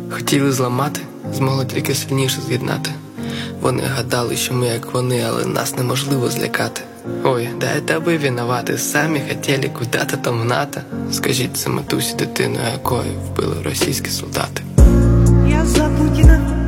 Хотіли зламати, змогли тільки сильніше з'єднати. Вони гадали, що ми як вони, але нас неможливо злякати. Ой, да это ви винувати, самі хотіли куда-то там в НАТО. Скажіть це матусі, дитину якої вбили російські солдати. Я за Путіна.